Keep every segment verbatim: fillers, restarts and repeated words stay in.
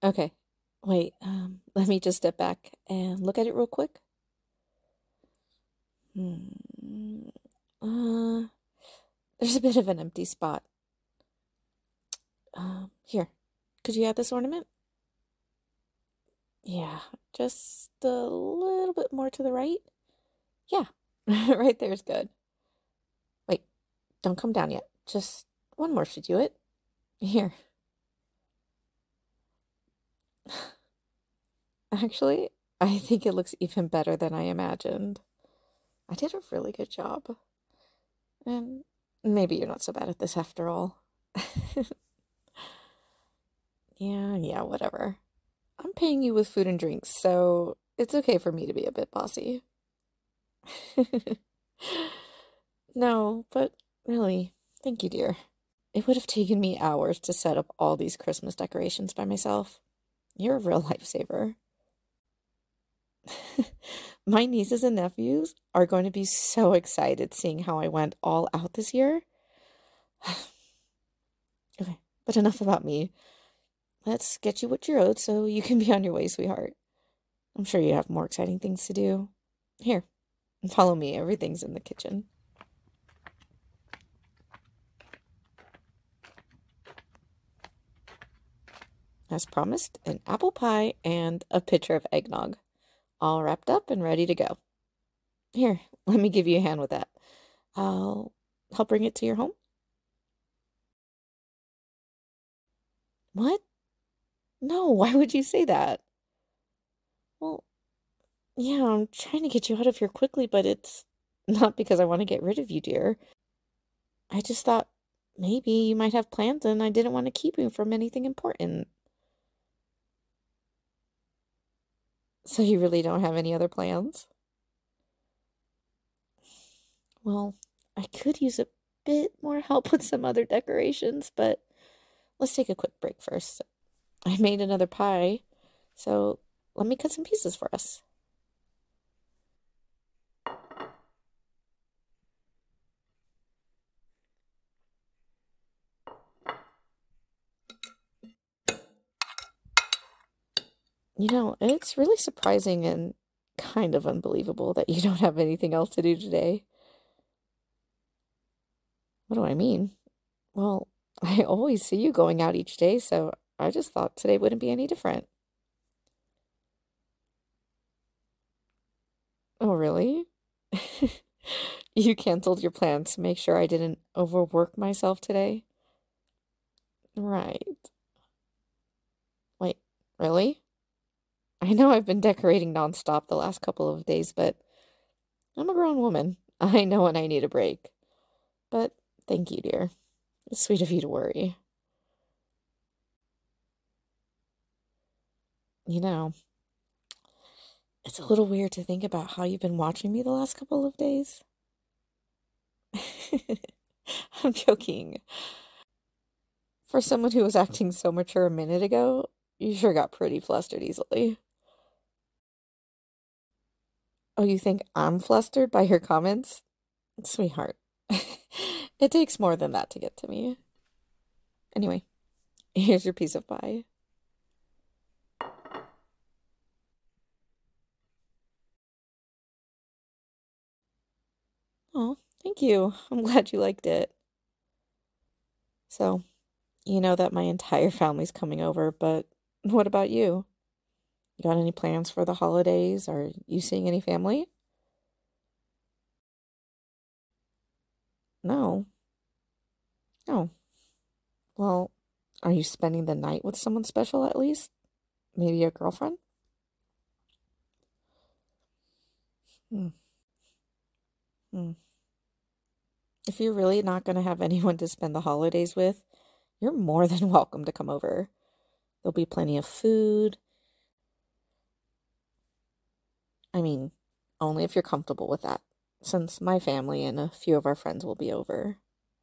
Okay. Wait, um, let me just step back and look at it real quick. Hmm. Uh, there's a bit of an empty spot. Um, here. Could you add this ornament? Yeah, just a little bit more to the right. Yeah, right there's good. Wait, don't come down yet. Just one more should do it. Here. Actually, I think it looks even better than I imagined. I did a really good job. And maybe you're not so bad at this after all. Yeah, yeah, whatever. I'm paying you with food and drinks, so it's okay for me to be a bit bossy. No, but really, thank you, dear. It would have taken me hours to set up all these Christmas decorations by myself. You're a real lifesaver. My nieces and nephews are going to be so excited seeing how I went all out this year. Okay, but enough about me. Let's get you what you're owed so you can be on your way, sweetheart. I'm sure you have more exciting things to do. Here, follow me. Everything's in the kitchen. As promised, an apple pie and a pitcher of eggnog. All wrapped up and ready to go. Here, let me give you a hand with that. I'll help bring it to your home. What? No, why would you say that? Well, yeah, I'm trying to get you out of here quickly, but it's not because I want to get rid of you, dear. I just thought maybe you might have plans and I didn't want to keep you from anything important. So you really don't have any other plans? Well, I could use a bit more help with some other decorations, but let's take a quick break first. I made another pie, so let me cut some pieces for us. You know, it's really surprising and kind of unbelievable that you don't have anything else to do today. What do I mean? Well, I always see you going out each day, so I just thought today wouldn't be any different. Oh, really? You canceled your plans to make sure I didn't overwork myself today? Right. Wait, really? I know I've been decorating nonstop the last couple of days, but I'm a grown woman. I know when I need a break. But thank you, dear. It's sweet of you to worry. You know, it's a little weird to think about how you've been watching me the last couple of days. I'm joking. For someone who was acting so mature a minute ago, you sure got pretty flustered easily. Oh, you think I'm flustered by your comments? Sweetheart, it takes more than that to get to me. Anyway, here's your piece of pie. Oh, thank you. I'm glad you liked it. So, you know that my entire family's coming over, but what about you? You got any plans for the holidays? Are you seeing any family? No. Oh, well, are you spending the night with someone special at least? Maybe a girlfriend? Hmm. Hmm. If you're really not going to have anyone to spend the holidays with, you're more than welcome to come over. There'll be plenty of food. I mean, only if you're comfortable with that, since my family and a few of our friends will be over.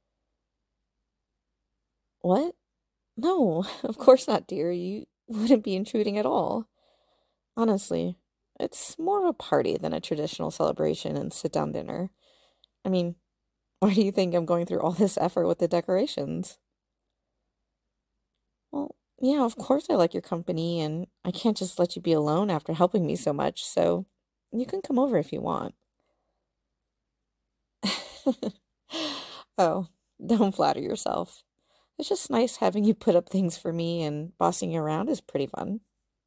What? No, of course not, dear. You wouldn't be intruding at all. Honestly, it's more of a party than a traditional celebration and sit down dinner. I mean, why do you think I'm going through all this effort with the decorations? Well, Yeah, of course I like your company, and I can't just let you be alone after helping me so much, so you can come over if you want. Oh, don't flatter yourself. It's just nice having you put up things for me, and bossing you around is pretty fun.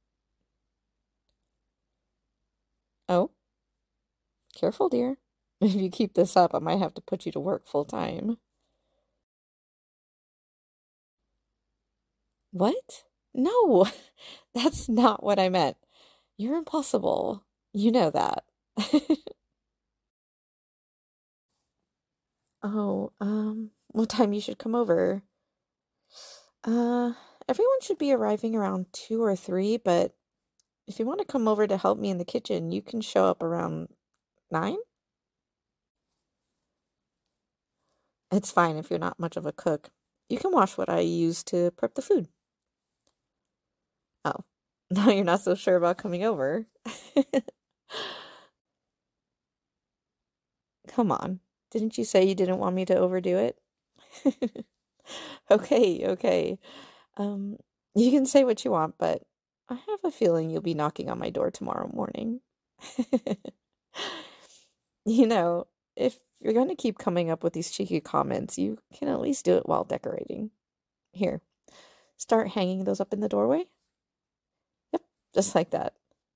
Oh, careful, dear. If you keep this up, I might have to put you to work full time. What? No, that's not what I meant. You're impossible. You know that. Oh, um, what time you should come over? Uh, Everyone should be arriving around two or three, but if you want to come over to help me in the kitchen, you can show up around nine? It's fine if you're not much of a cook. You can wash what I use to prep the food. Oh, now you're not so sure about coming over. Come on. Didn't you say you didn't want me to overdo it? Okay, okay. Um, you can say what you want, but I have a feeling you'll be knocking on my door tomorrow morning. You know, if you're going to keep coming up with these cheeky comments, you can at least do it while decorating. Here, start hanging those up in the doorway. Yep, just like that.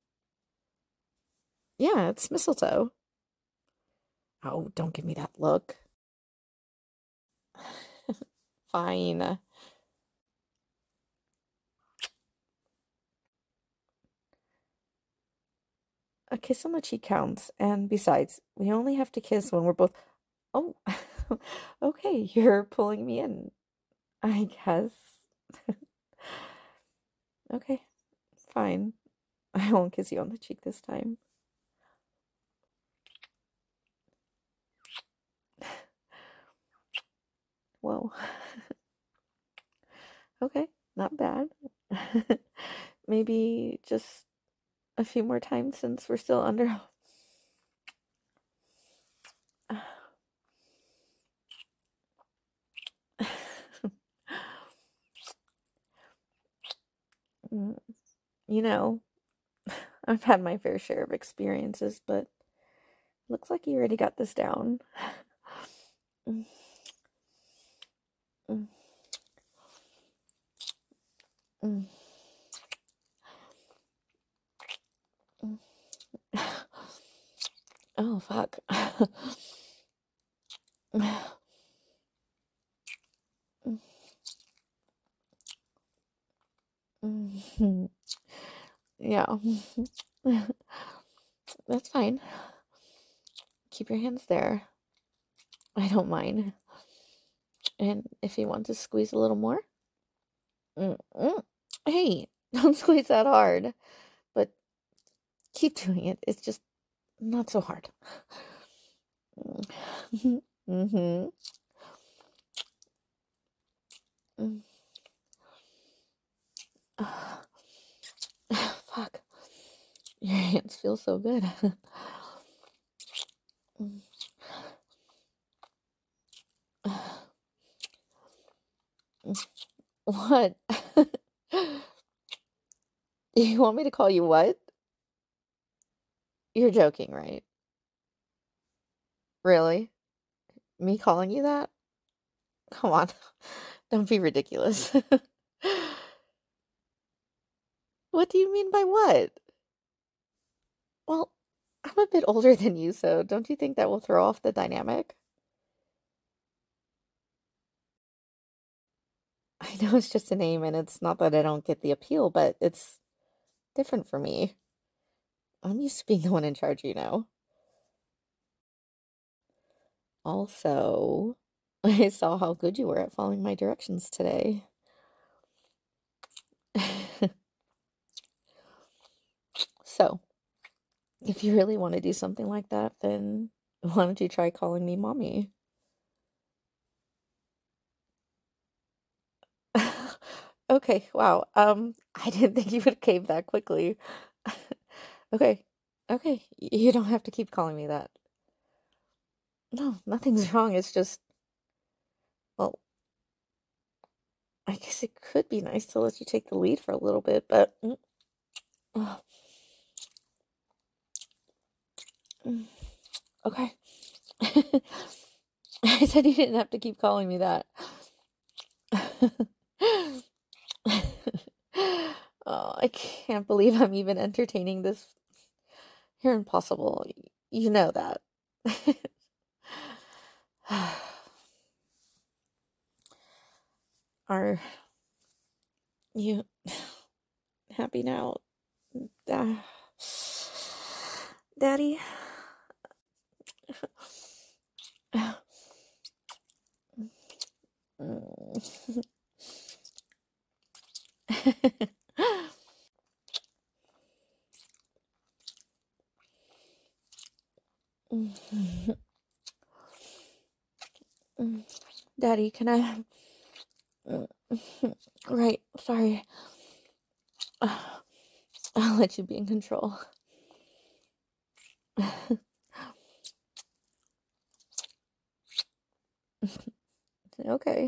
Yeah, it's mistletoe. Oh, don't give me that look. Fine. A kiss on the cheek counts, and besides, we only have to kiss when we're both. Oh, okay, you're pulling me in, I guess. Okay, fine. I won't kiss you on the cheek this time. Whoa. Okay, not bad. Maybe just a few more times since we're still under. Mm, You know, I've had my fair share of experiences, but looks like you already got this down. Mm, mm, mm, mm. Oh, fuck. Mhm. Yeah. That's fine. Keep your hands there. I don't mind. And if you want to squeeze a little more, mm, mm. Hey, don't squeeze that hard, but keep doing it. It's just not so hard. Mm-hmm. Mm. Fuck. Your hands feel so good. Mm. What? You want me to call you what? You're joking, right? Really? Me calling you that? Come on. Don't be ridiculous. What do you mean by what? Well, I'm a bit older than you, so don't you think that will throw off the dynamic? I know it's just a name, and it's not that I don't get the appeal, but it's different for me. I'm used to being the one in charge, you know. Also, I saw how good you were at following my directions today. So, if you really want to do something like that, then why don't you try calling me mommy? Okay, wow. Um, I didn't think you would cave that quickly. Okay, okay. y- You don't have to keep calling me that. No, nothing's wrong. It's just, well, I guess it could be nice to let you take the lead for a little bit, but mm, uh, mm, okay. I said you didn't have to keep calling me that. Oh, I can't believe I'm even entertaining this. You're impossible. You know that. Are you happy now, Da- Daddy? Daddy, can I? Right, sorry. I'll let you be in control. Okay.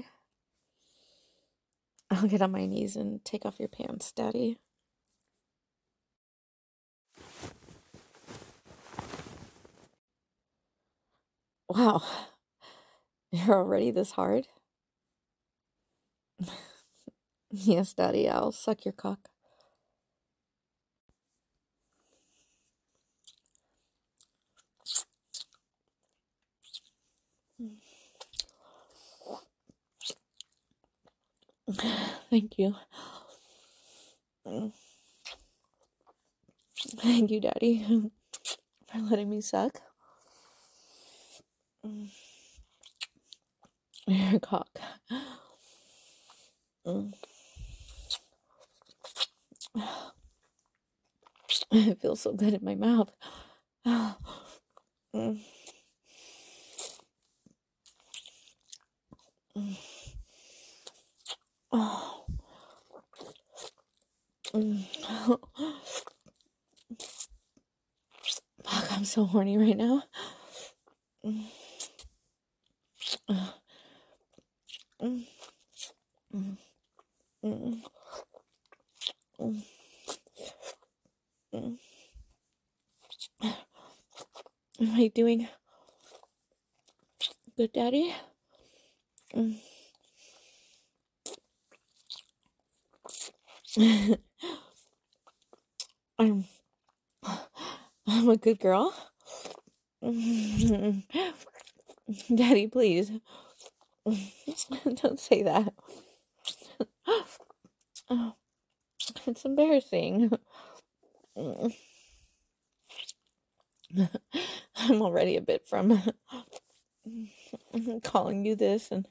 I'll get on my knees and take off your pants, Daddy. Wow. You're already this hard? Yes, Daddy, I'll suck your cock. Thank you. Thank you, Daddy, for letting me suck your cock. It feels so good in my mouth. Oh. Fuck, I'm so horny right now. Am I doing good, Daddy? I'm, I'm a good girl. Daddy, please. Don't say that. Oh, it's embarrassing. I'm already a bit from calling you this, and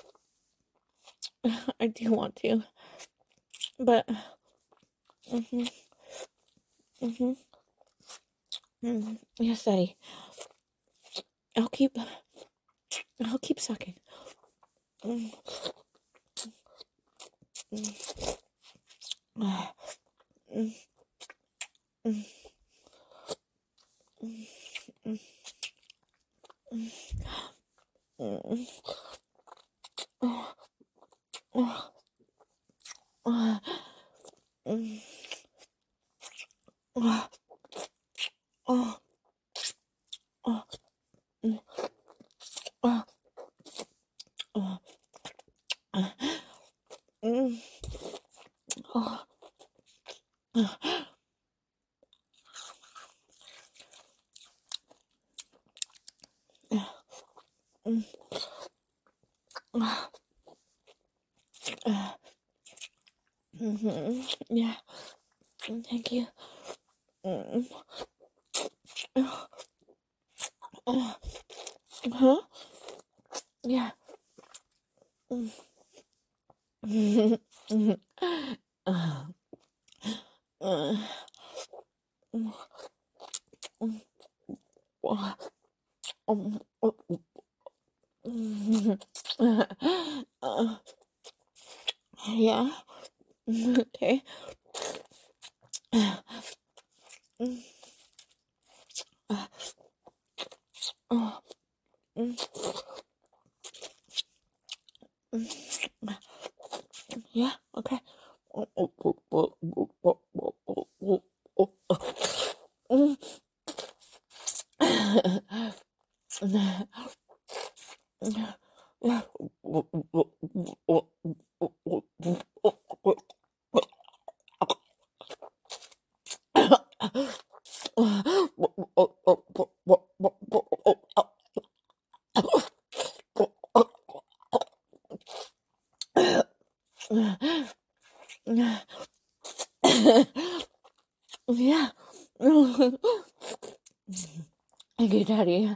I do want to, but mm-hmm, mm-hmm, mm-hmm. Yes, Daddy. I'll keep, I'll keep sucking. Mm. Mm. Mm. Mm. Mm. Mm. Oh. Oh. Oh. Mm. Oh. Oh. Oh. Mm. Oh. Oh. Mm. Oh. Mm. Mm-hmm. Yeah. Thank you. Mm. Oh. Oh. Huh? Yeah. Mm. Uh, uh, mm, mm, uh, um, uh, mm, uh, yeah. Okay. Mm, uh, uh, mm, mm, Yeah, okay. Yeah. Okay, Daddy.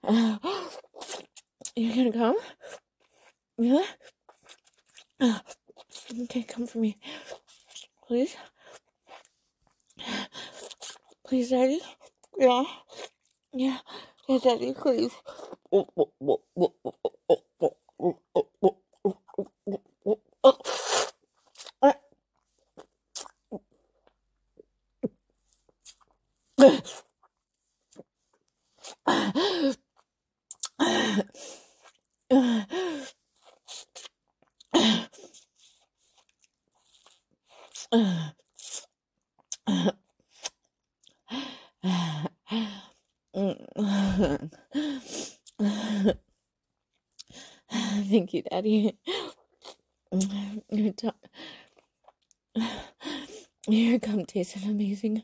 You're gonna come? Yeah? Okay, come for me. Please? Please, Daddy? Yeah? Yeah. Yeah, Daddy, please. Thank you, Daddy. Your, t- your gum tasted amazing.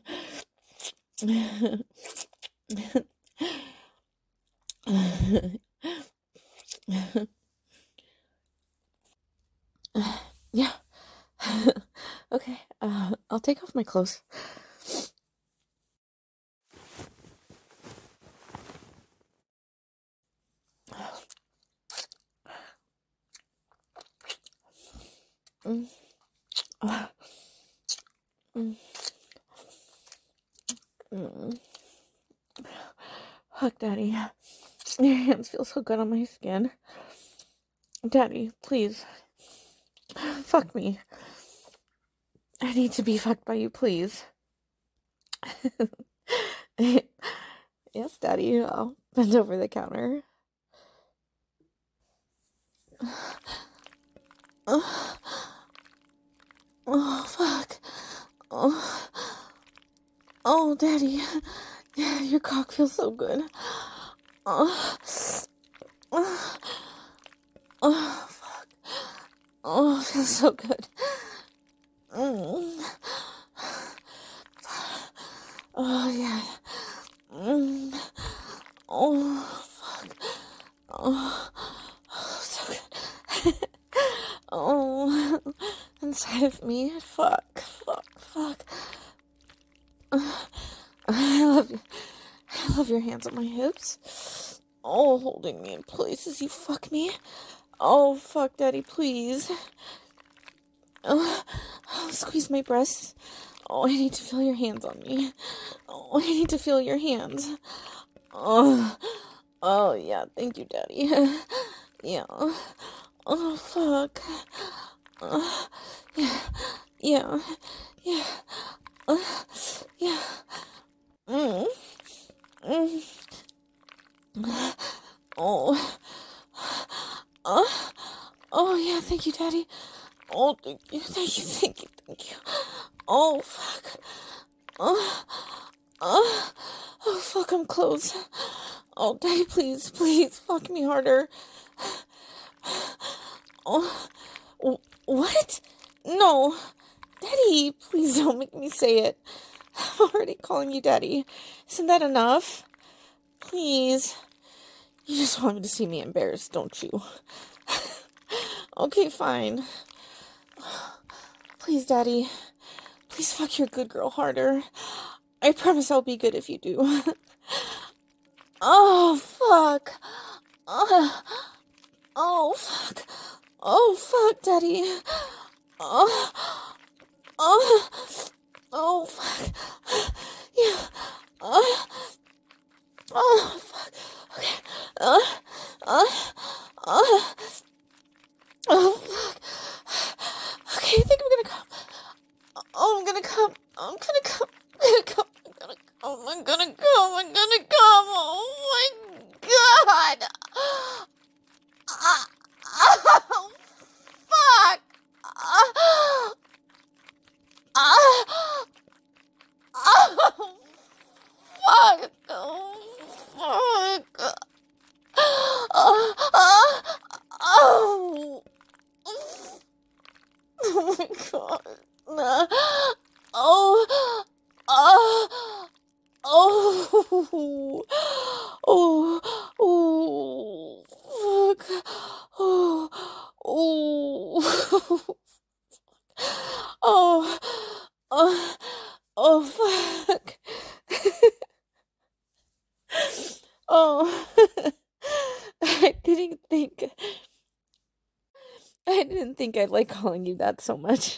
Yeah. Okay, uh, I'll take off my clothes. Mm. Uh, mm. Mm. Fuck, Daddy. Your hands feel so good on my skin. Daddy, please. Fuck me. I need to be fucked by you, please. Yes, Daddy. I'll bend over the counter. Oh, oh fuck. Oh, oh, Daddy. Yeah, your cock feels so good. Oh, oh, oh fuck. Oh, it feels so good. Mm. Oh, yeah. Mm. Oh, fuck. Oh, oh so good. Oh, inside of me. Fuck, fuck, fuck. I love you. I love your hands on my hips. Oh, holding me in place as you fuck me. Oh, fuck, Daddy, please. Oh, oh, squeeze my breasts. Oh, I need to feel your hands on me. Oh, I need to feel your hands. Oh, oh yeah, thank you, Daddy. Yeah. Oh, fuck. Uh, yeah, yeah, yeah, uh, yeah. Mm. Mm. Oh, oh, oh, yeah, thank you, Daddy. Oh, thank you, thank you, thank you, thank you. Oh, fuck. Oh, oh, oh, fuck, I'm close. Oh, Daddy, please, please, fuck me harder. Oh, what? No. Daddy, please don't make me say it. I'm already calling you Daddy. Isn't that enough? Please. You just want me to see me embarrassed, don't you? Okay, fine. Please, Daddy. Please fuck your good girl harder. I promise I'll be good if you do. Oh, fuck. Oh, oh, fuck. Oh, fuck, Daddy. Oh, oh, oh, fuck. Yeah. Oh, oh, fuck. Okay. Uh, uh, uh, oh, fuck. Okay, I think I'm gonna come. Oh, I'm gonna come. I'm gonna come. I'm gonna come. I'm gonna come. I'm gonna come. I'm gonna come. Oh my god. Ah, oh, fuck. Ah, Oh my god. Nah. Oh. Ah. Oh. Oh. Oh. Fuck. Oh. Oh. Oh. Oh. Oh, fuck. Oh. I didn't think. I didn't think I'd like calling you that so much.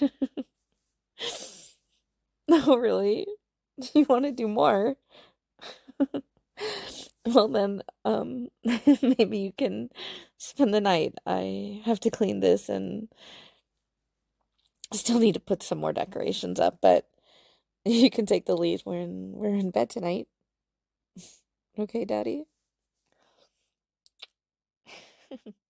No, really? You want to do more? Well, then, um, maybe you can spend the night. I have to clean this and still need to put some more decorations up, but you can take the lead. We're in we're in bed tonight. Okay, Daddy?